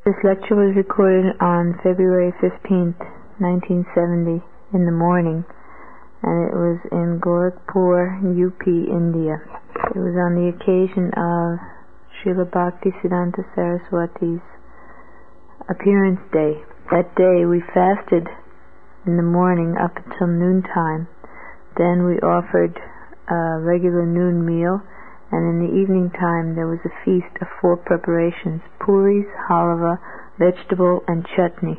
This lecture was recorded on February 15th, 1970 in the morning, and it was in Gorakhpur, UP, India. It was on the occasion of Srila Bhaktisiddhanta Saraswati's appearance day. That day we fasted in the morning up until noontime. Then we offered a regular noon meal, and in the evening time there was a feast of 4 preparations: puris, halava, vegetable, and chutney.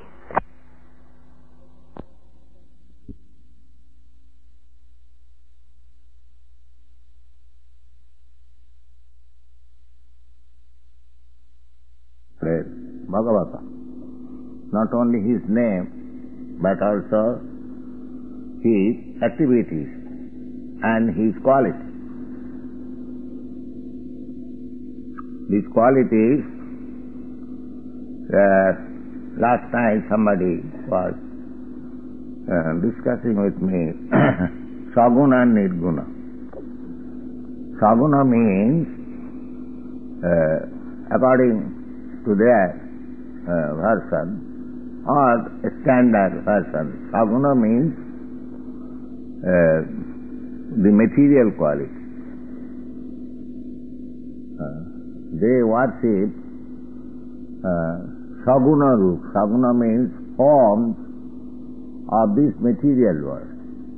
Bhagavata. Not only his name, but also his activities and his qualities. These qualities, last night somebody was discussing with me, Saguna and Nirguna. Saguna means, according to their version, or a standard version, Saguna means the material quality. They worship Saguna Roop. Saguna means forms of this material world.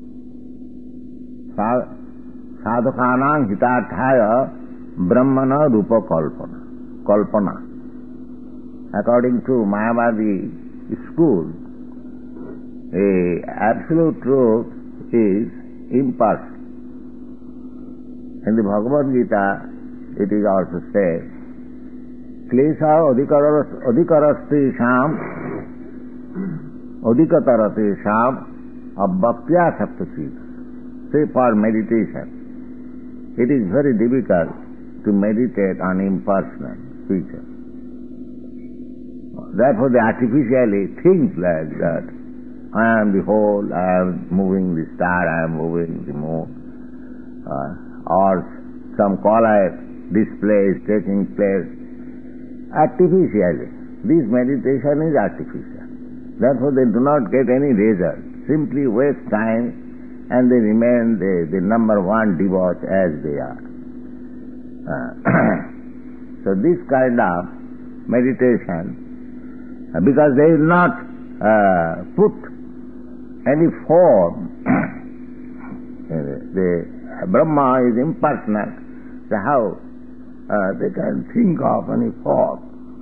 Sadhakanang hitarthaya brahmana rupa kalpana. According to Mayavadi school, absolute truth is impersonal. In the Bhagavad Gita, it is also said, Klesha adhikarasti sham adhikatarati sham abbhaktya saptasid. Say for meditation, it is very difficult to meditate on impersonal features. Therefore, they artificially think like that. I am the whole, I am moving the star, I am moving the moon, or some color display is taking place artificially. This meditation is artificial. Therefore, they do not get any result. Simply waste time, and they remain the number one devote as they are. So this kind of meditation, because they will not put any form, the Brahma is impersonal, so how they can think of any form?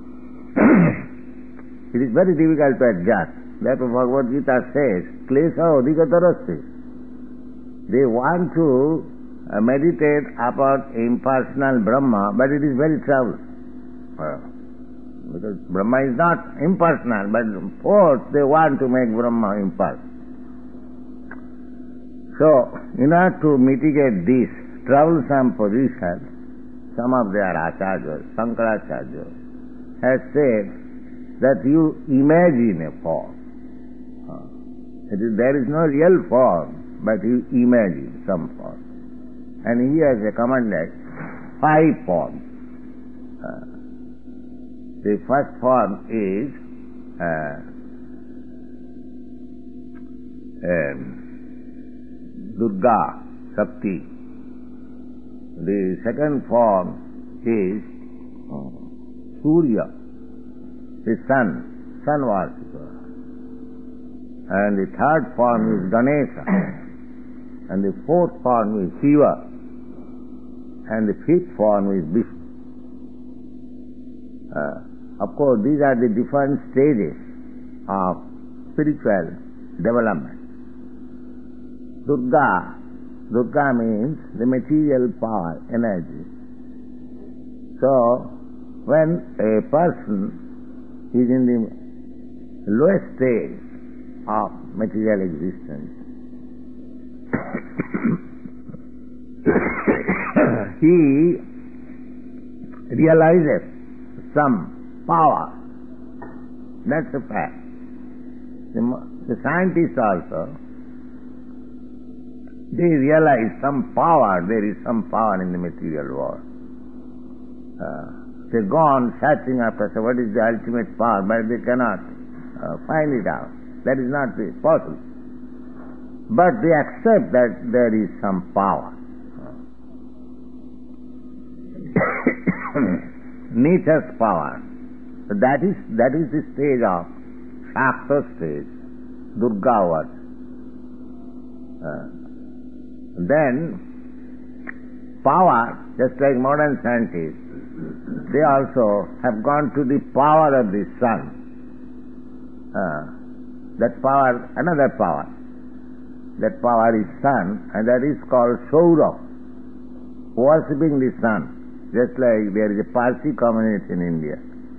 It is very difficult to adjust. Therefore Bhagavad Gita says, Klesha adhikatarasti. They want to meditate upon impersonal Brahma, but it is very troublesome. Because Brahma is not impersonal, but force they want to make Brahma impersonal. So, in order to mitigate this troublesome position, some of their acharyas, Shankaracharya, has said that you imagine a form. There is no real form, but you imagine some form. And he has recommended 5 forms. The first form is Durga, Shakti. The second form is Surya, the sun worshipper. And the third form is Ganesha. And the fourth form is Shiva. And the fifth form is Vishnu. Of course, these are the different stages of spiritual development. Durga means the material power, energy. So, when a person is in the lowest stage of material existence, he realizes some power. That's a fact. The scientists also, they realize some power, there is some power in the material world. They go on searching after what is the ultimate power, but they cannot find it out. That is not possible. But they accept that there is some power. Nature's power. That is the stage of Shakta stage, Durga was. Then power, just like modern scientists, they also have gone to the power of the sun. That power, another power. That power is sun, and that is called Saura, worshipping the sun. Just like there is a Parsi community in India.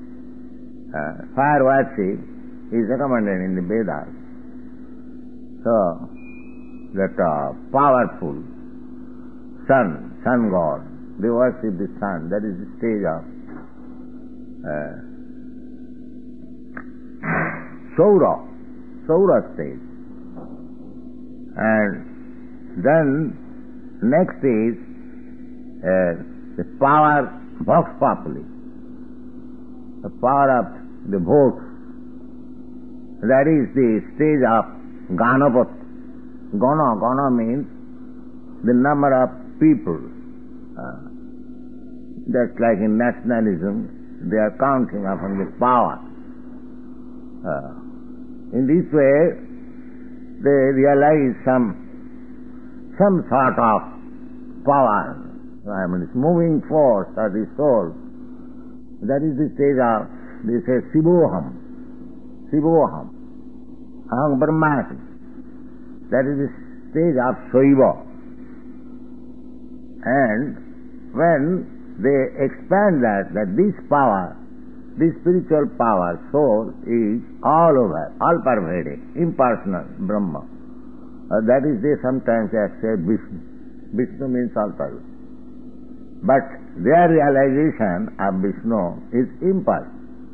Fire worship is recommended in the Vedas. So, that powerful sun god, they worship the sun. That is the stage of Saura stage. And then next is the power vox populi, the power of the votes. That is the stage of Ganapat. Gana means the number of people. Just like in nationalism, they are counting upon the power. In this way, they realize some sort of power. I mean, it's moving force of the soul. That is the stage of, they say, Sivoham. Aham Brahmasmi. That is the stage of Shaiva. And when they expand that this power, this spiritual power, soul, is all over, all pervading, impersonal, Brahma. That is, they sometimes accept Vishnu. Vishnu means all pervading. But their realization of Vishnu is impersonal.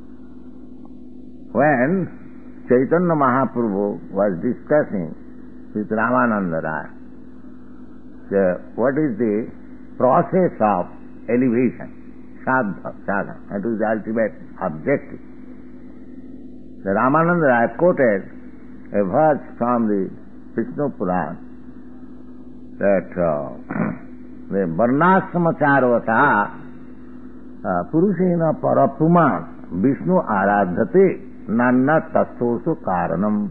When Chaitanya Mahaprabhu was discussing with Ramananda Raya what is the process of elevation, sadhana, that is the ultimate objective. The Ramananda Raya quoted a verse from the Vishnu Purana that the Varnasramacharvata Purushena Parapuman Vishnu Aradhate Nanna Tastosu Karanam.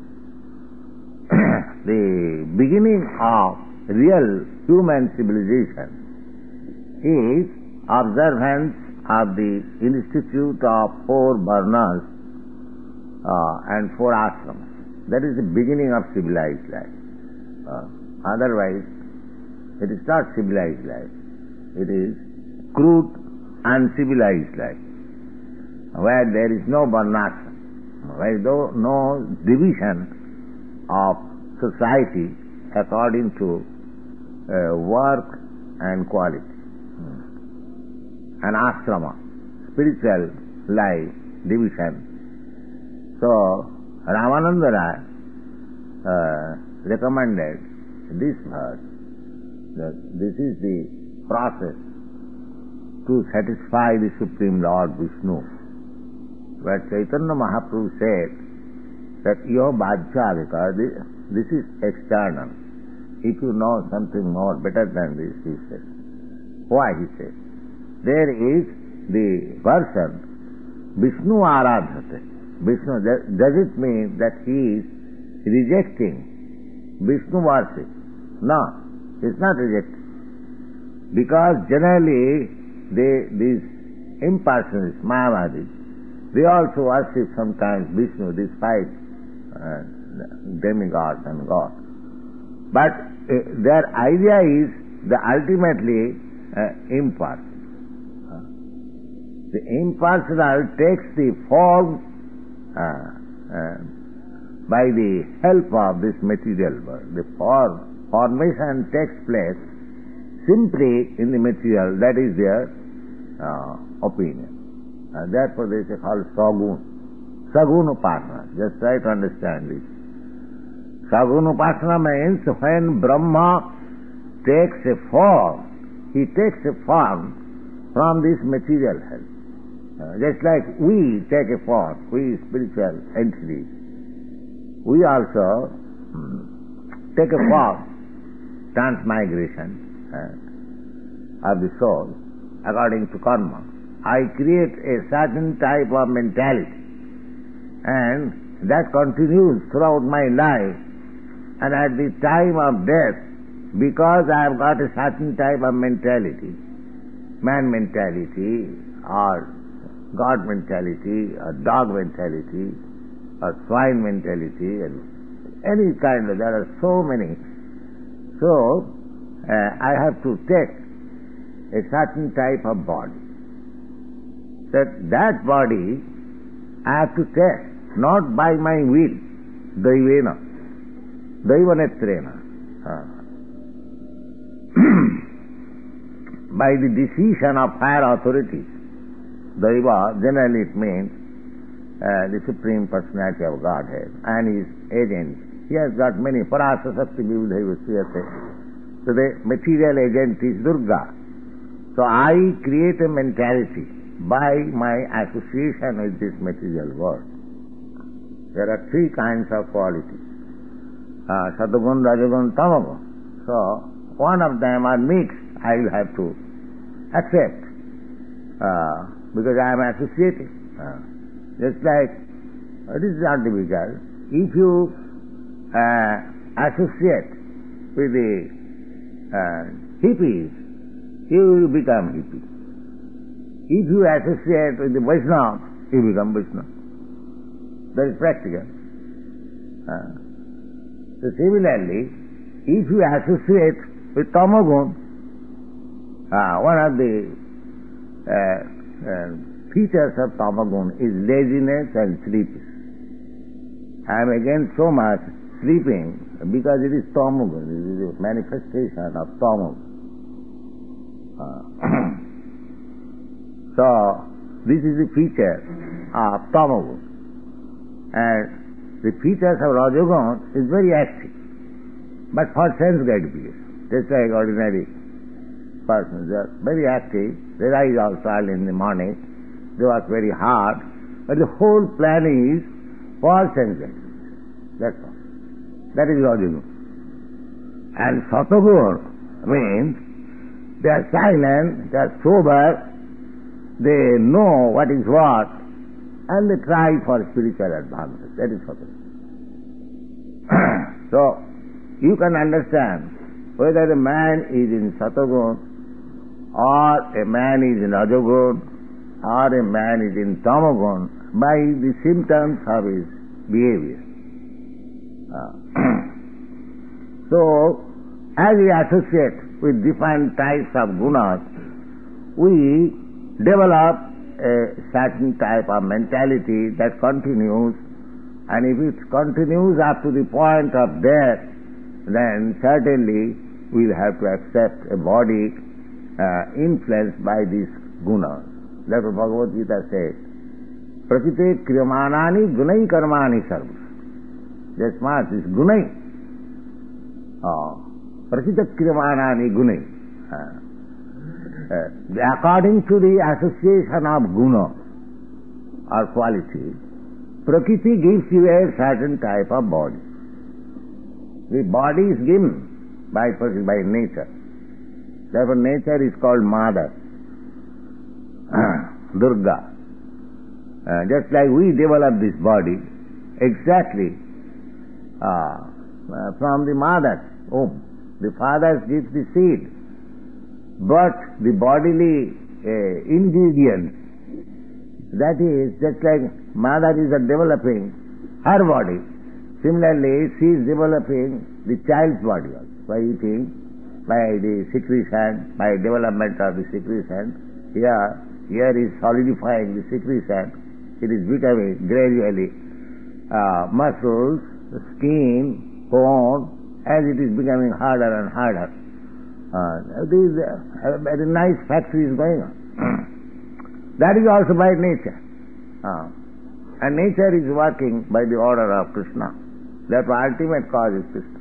The beginning of real human civilization is observance of the institute of 4 varnas and 4 ashramas. That is the beginning of civilized life. Otherwise, it is not civilized life. It is crude, uncivilized life, where there is no varnashram, where there is no division of society according to work and quality. An ashrama, spiritual life, division. So, Ramananda Raya recommended this verse, that this is the process to satisfy the Supreme Lord Vishnu. Where Chaitanya Mahaprabhu said that yo bhajyavika, this is external. If you know something more better than this, he said. Why, he said? There is the person, Vishnu Aradhate. Vishnu, does it mean that he is rejecting Vishnu worship? No, it's not rejecting. Because generally, these impersonalists, Mayavadis, they also worship sometimes Vishnu, these 5 demigods and gods. But their idea is the ultimately impersonal. The impersonal takes the form by the help of this material world. The formation takes place simply in the material. That is their opinion. Therefore they say called Sagun. Sagun Upasana. Just try to understand this. Sagun Upasana means when Brahma takes a form, he takes a form from this material health. Just like we take a form, we spiritual entities, we also take a form, transmigration of the soul according to karma. I create a certain type of mentality, and that continues throughout my life, and at the time of death, because I have got a certain type of mentality, man mentality, or God mentality, or dog mentality, or swine mentality, and any kind of, there are so many. So, I have to take a certain type of body. That body I have to take, not by my will, daivena, daivanetrena, by the decision of higher authorities. Daiva, generally it means the Supreme Personality of Godhead and His agents. He has got many. Parasa Sakti Vivudhaiva Sriyate. So the material agent is Durga. So I create a mentality by my association with this material world. There are three kinds of qualities. Satagun, Rajagun, Tamagun. So one of them are mixed. I will have to accept. Because I am associated. Just like, this is not difficult. If you associate with the hippies, you will become hippie. If you associate with the Vaishnava, you become Vaishnava. That is practical. So similarly, if you associate with Tamagun, one of the features of Tamagun is laziness and sleeping. I am against so much sleeping because it is Tamagun, it is a manifestation of Tamagun. So, this is the feature of Tamagun. And the features of Rajagun is very active, but for sense gratification, just like ordinary persons. They are very active. They rise also early in the morning. They work very hard. But the whole plan is for sense gratification. That's all. That is Rajagun. And Satagun means they are silent, they are sober, they know what is what, and they try for spiritual advantage. That is Satagun. So, you can understand whether a man is in Satagun, or a man is in Rajagun, or a man is in Tamagun by the symptoms of his behavior. So, as we associate with different types of gunas, we develop a certain type of mentality that continues, and if it continues up to the point of death, then certainly we'll have to accept a body influenced by these gunas. Therefore Bhagavad Gita says, Prakite kriyamanani gunai karmani sarva. Jasmat is gunai. Prakite kriyamanani gunai. According to the association of guna or quality, Prakriti gives you a certain type of body. The body is given by nature. Therefore nature is called Mother, Durga. Just like we develop this body exactly from the mother's womb. The father gives the seed, but the bodily ingredients, that is, just like mother is developing her body, similarly she is developing the child's body also by eating, by the secretion, by development of the secretion. Here is solidifying the secretion. It is becoming gradually muscles, skin, bone, as it is becoming harder and harder. A very nice factory is going on. That is also by nature. And nature is working by the order of Krishna. Therefore ultimate cause is Krishna.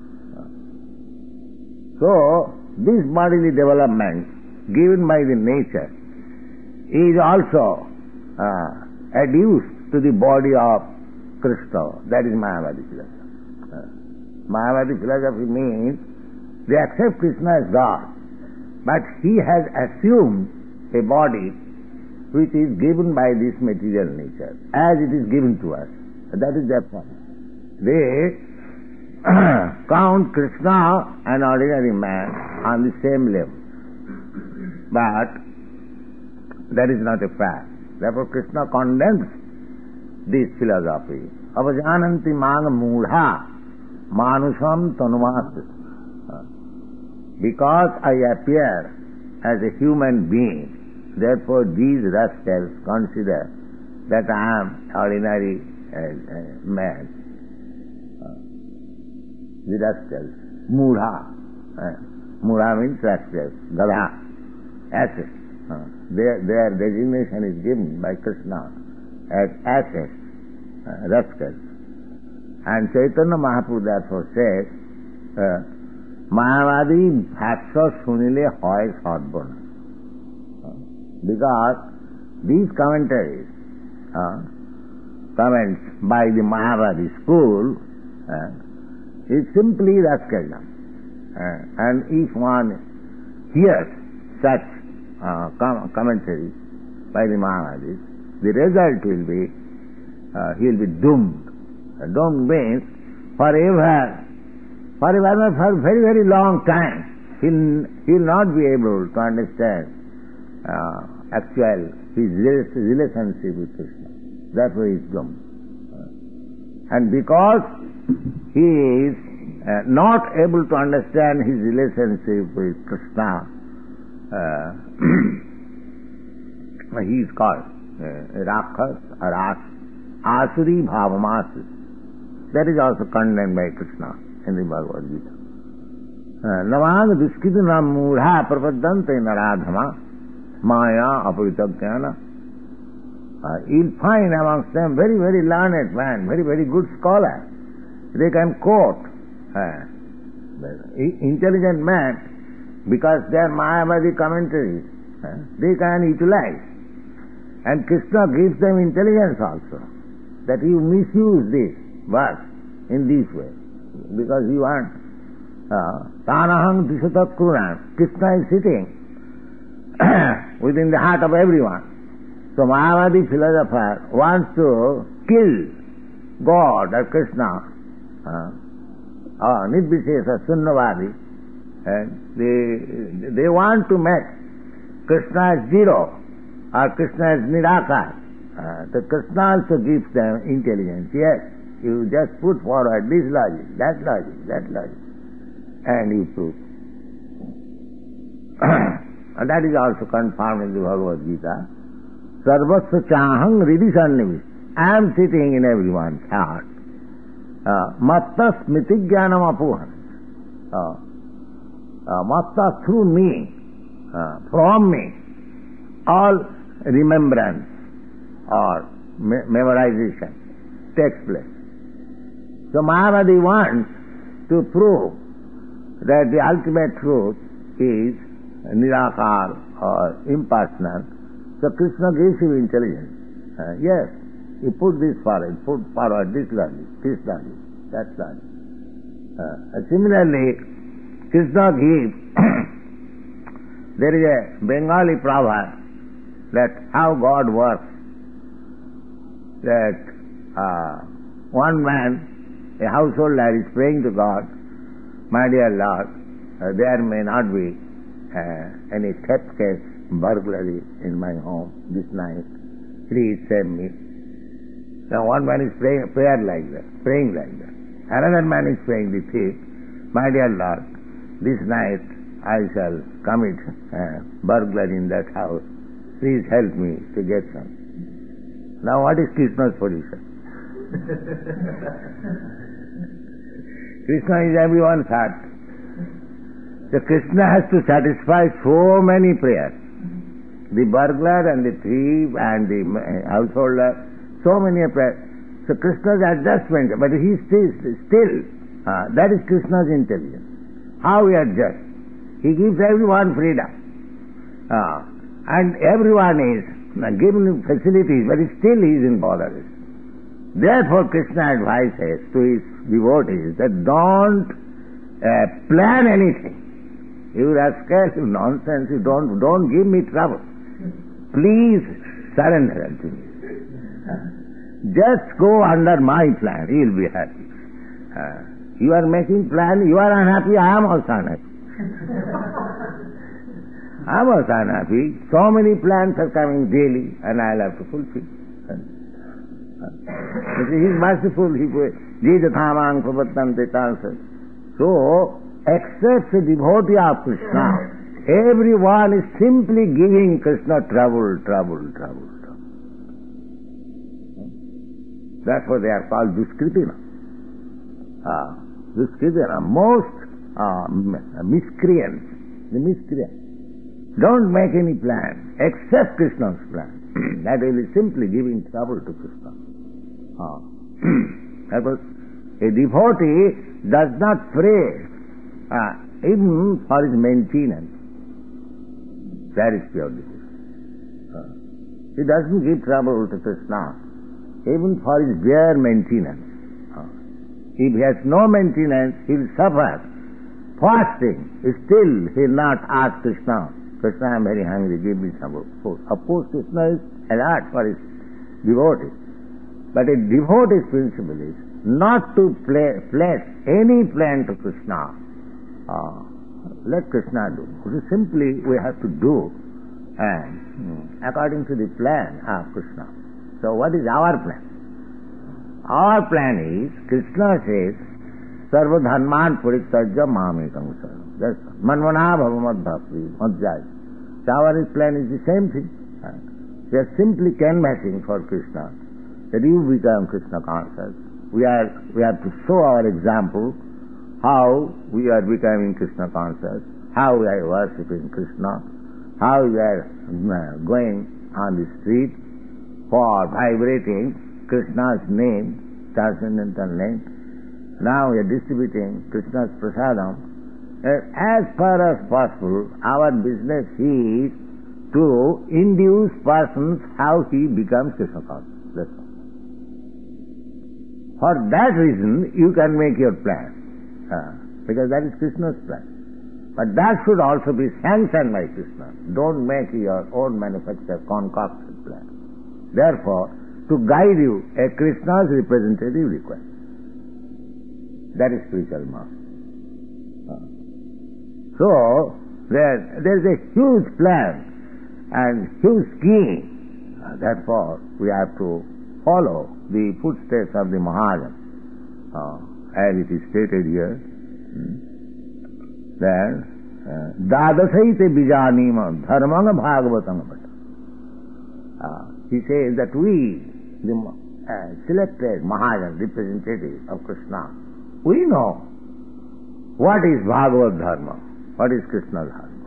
So, this bodily development given by the nature is also adduced to the body of Krishna. That is Mayavadi philosophy. Mayavadi philosophy means they accept Krishna as God, but he has assumed a body which is given by this material nature, as it is given to us. That is their point. They count Krishna, an ordinary man, on the same level. But that is not a fact. Therefore Krishna condemns this philosophy. Avajananti mang mudha manusam tanumat. Because I appear as a human being, therefore these rascals consider that I am ordinary man. The rascals. Mudha. Mudha means rascals. Gadha. Asses. Their designation is given by Krishna as asses, rascals. And Chaitanya Mahaprabhu therefore says, Mayavadi bhashya sunile hoy sadbana. Because these commentaries, comments by the Mayavadi school, is simply rascaldom. And if one hears such commentaries by the Mayavadis, the result will be, he will be doomed. Doomed means forever, for very, very long time, he will not be able to understand his relationship with Krishna. Therefore he is doomed. And because he is not able to understand his relationship with Krishna, he is called Rakhas or Asuri Bhavamasi. That is also condemned by Krishna in the Bhagavad Gita. Navang duskita na mudha prapadante naradhama maya apavitagyana. You'll find amongst them very, very learned man, very, very good scholar. They can quote. Intelligent man, because they are Mayavadi commentaries, they can utilize. And Krishna gives them intelligence also, that you misuse this verse in this way, because you want Tanahang Dishatakurana. Krishna is sitting within the heart of everyone. So Mayavadi philosopher wants to kill God or Krishna, Nidvishesa Sunnavadi, and they want to make Krishna as zero or Krishna as Nirakar. So Krishna also gives them intelligence. Yes, you just put forward this logic, that logic, and you prove. And that is also confirmed in the Bhagavad Gita. Sarvasya chahang ridisannivist. I am sitting in everyone's heart. Matta smiti jnanam apuhan. Matta through me, from me, all remembrance or memorization takes place. So Mayavadi wants to prove that the ultimate truth is Nirakar or impersonal. So Krishna gives you intelligence. Yes, you put this forward, this logic, that logic. Similarly, Krishna gives, there is a Bengali proverb that how God works, that one man, a householder, is praying to God, my dear Lord, there may not be any theft case, burglary in my home this night. Please save me. Now one man is praying like that. Another man is praying the thief, my dear Lord, this night I shall commit burglary in that house. Please help me to get some. Now what is Krishna's position? Krishna is everyone's heart. So Krishna has to satisfy so many prayers. The burglar and the thief and the householder, so many prayers. So Krishna's adjustment, but he still, that is Krishna's intelligence. How he adjusts? He gives everyone freedom. And everyone is given him facilities, but still he is in bother. Therefore Krishna advises to his devotees that don't plan anything. You rascals, you nonsense, you don't give me trouble. Please surrender unto me. Just go under my plan, you will be happy. You are making plan, you are unhappy, I am also unhappy. I am also unhappy. So many plans are coming daily and I will have to fulfill. He is merciful, he says, Jidhathamang pravatante tansa. So, except the devotee of Krishna, everyone is simply giving Krishna trouble. That's why they are called Duskritina. Duskritina, most miscreants. The miscreants. Don't make any plan except Krishna's plan. That will be simply giving trouble to Krishna. Because a devotee does not pray even for his maintenance. That is pure devotion. He doesn't give trouble to Krishna even for his bare maintenance. If he has no maintenance, he will suffer. Fasting, still he will not ask Krishna, Krishna, I am very hungry, give me some food. Of course, Krishna is alert for his devotee. But a devotee's principle is not to place any plan to Krishna. Let Krishna do. Simply we have to do according to the plan of Krishna. So what is our plan? Our plan is, Krishna says, Sarva dharman puritajya mamekam saranam. That's manvana bhavamad bhakti madhyaya. So our plan is the same thing. We are simply canvassing for Krishna, that you become Krishna conscious. We have to show our example, how we are becoming Krishna conscious, how we are worshipping Krishna, how we are going on the street for vibrating Krishna's name, transcendental name. Now we are distributing Krishna's prasadam. As far as possible, our business is to induce persons how he becomes Krishna conscious. That's all. For that reason, you can make your plan, because that is Krishna's plan. But that should also be sanctioned by Krishna. Don't make your own manufactured, concocted plan. Therefore, to guide you, a Krishna's representative required. That is spiritual master. So, there is a huge plan and huge scheme. Therefore, we have to follow the footsteps of the Mahajan. As it is stated here, that Dadasaite Bijanima Dharmanga Bhagavatanga Bhata. He says that we, the selected Mahajan, representative of Krishna, we know what is Bhagavad Dharma, what is Krishna Dharma.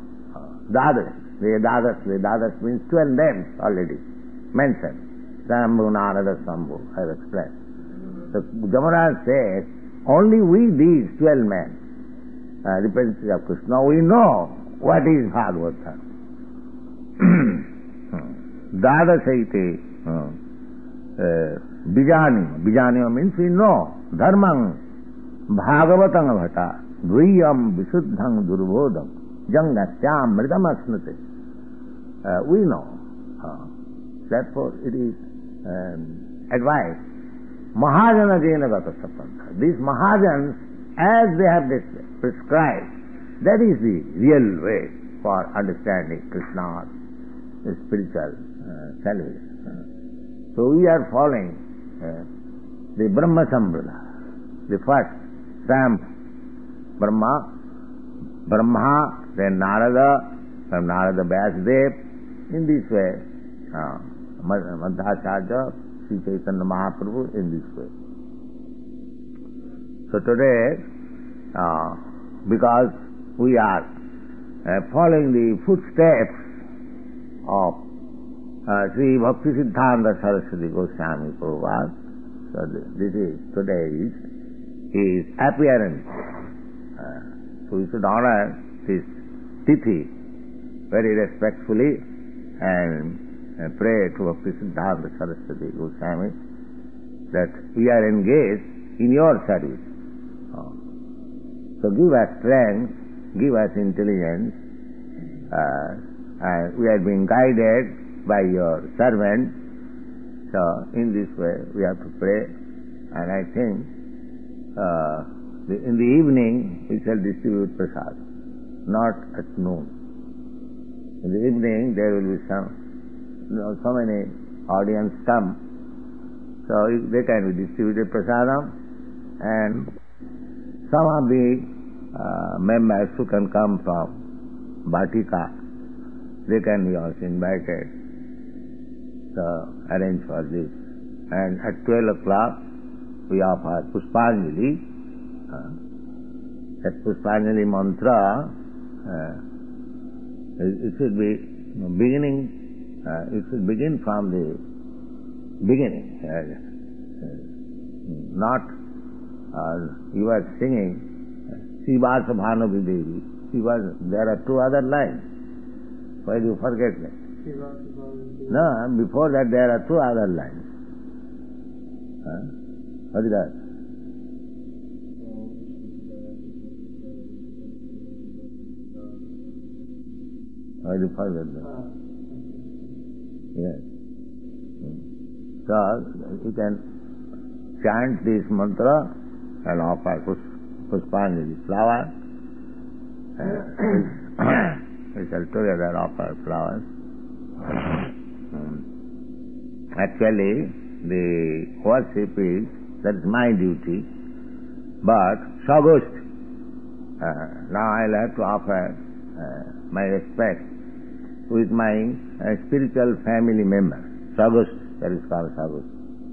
Dadas means 12 names already mentioned. Sambhu, Narada, Sambhu, I have explained. So Jamaraj says, only we these 12 men, representatives of Krishna, we know what is Bhagavad Dharma. Dadasaite Bijanima means we know. Dharmang Bhagavatang Bhata Dviyam Visuddhang Durbodham Jangatyam Mridam Asnate. We know. Therefore it is advised. Mahajana Jena Gata Sapanta. These Mahajans, as they have prescribed, that is the real way for understanding Krishna's spiritual salvation. So we are following the Brahma Sambrada, the first stamp, Brahma, then Narada, from Narada Vyasdev. In this way, Madhacharya, Sri Chaitanya Mahaprabhu, in this way. So today, because we are following the footsteps of Sri Bhakti Siddhanta Saraswati Goswami Prabhupada, so this is today's his appearance. So we should honor this tithi very respectfully and pray to Bhaktisiddhanta Saraswati Goswami that we are engaged in your service. So give us strength, give us intelligence. We are being guided by your servant. So in this way we have to pray. And I think in the evening we shall distribute prasad, not at noon. In the evening there will be so many audience come. So they can be distributed prasadam, and some of the members who can come from Bhatika, they can be also invited. So arrange for this. And at 12 o'clock we offer Pushpanjali. That Pushpanjali mantra, it should be beginning, it should begin from the beginning. Not you are singing Sivasa Bhanavi Devi. There are two other lines. Why do you forget that? No, before that there are two other lines. What is that? Why do you forget that? Yes. So you can chant this mantra and offer Pushpanjali flower. We shall together offer flowers. Actually, the worship is, that is my duty, but Sagust, now I'll have to offer my respect with my spiritual family member. Sagust, that is called Sagust.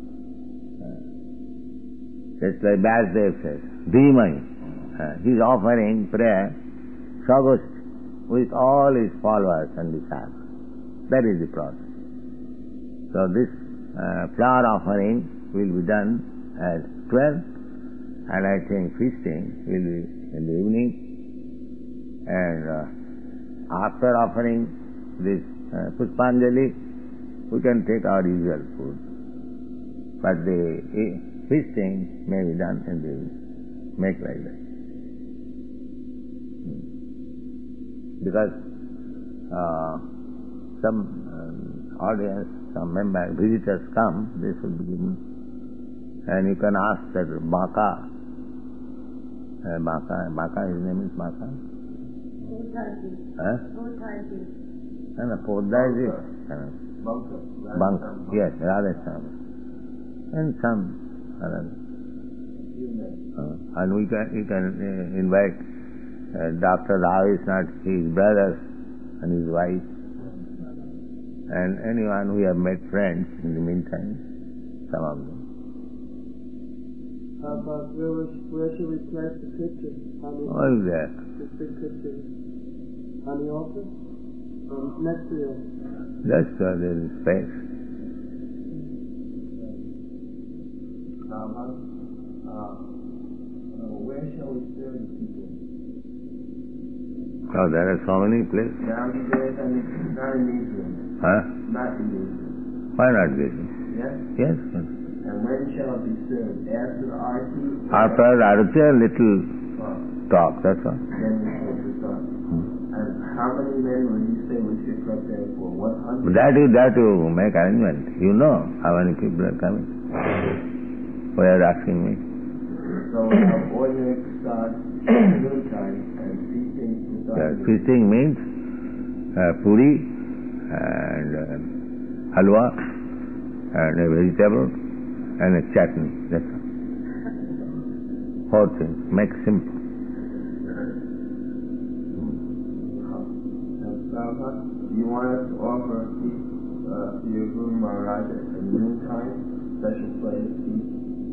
Just like Vyasdev says, Dhimai, he is offering prayer, Sagust, with all his followers and disciples. That is the process. So this flower offering will be done at 12, and I think feasting will be in the evening. And after offering this Pushpanjali, we can take our usual food. But the feasting may be done in the evening. Make like that. Because some audience, some members, visitors come, they should be given. And you can ask that Baka, his name is Baka? Poddaji. Banka. Yes, Radheswami. And some other. And you can invite Dr. Rao is not his brothers and his wife, and anyone who have met friends in the meantime, some of them. Where should we place the picture? What is that? This big picture on the altar? Next to you. That's where there is space. Where shall we serve the people? Oh, there are so many places. Downstairs and not in these rooms. Huh? Not in these rooms. Why not this? Yes? Yes. And when shall it be served? After the arti? After Arati, a little talk, that's all. Then we serve the talk. And how many men will you say we should prepare for? 100? That you make arrangement. You know how many people are coming. Why are you asking me? So we have ordinary prasad, noontime, and feasting prasad. Feasting means puri and halwa and a vegetable and a chutney. That's all. 4 things. Make simple. You want us to offer a feast to your Guru Maharaj at noontime, special place, feast?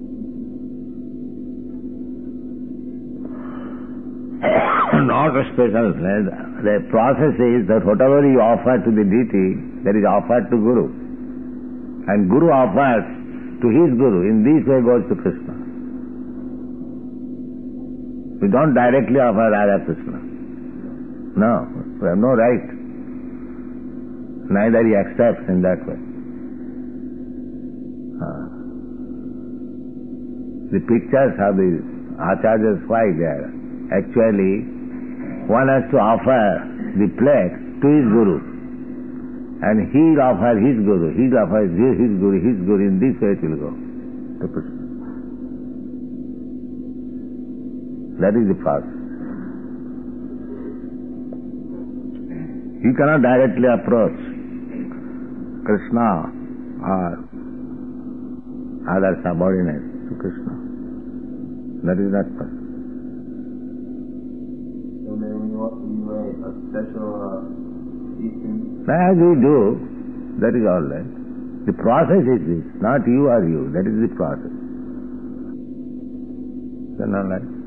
Not a special place. The process is that whatever you offer to the deity, that is offered to Guru. And Guru offers to his Guru. In this way goes to Krishna. We don't directly offer Radha Krishna. No, we have no right. Neither he accepts in that way. The pictures of the acharyas, why there? Actually, one has to offer the plate to his guru. And he'll offer his guru, he'll offer his guru, in this way it will go. That is the process. He cannot directly approach Krishna or other subordinates to Krishna. That is not possible. So then you wear a special Eastern... As we do, that is all right. The process is this, not you or you. That is the process. Is that not right?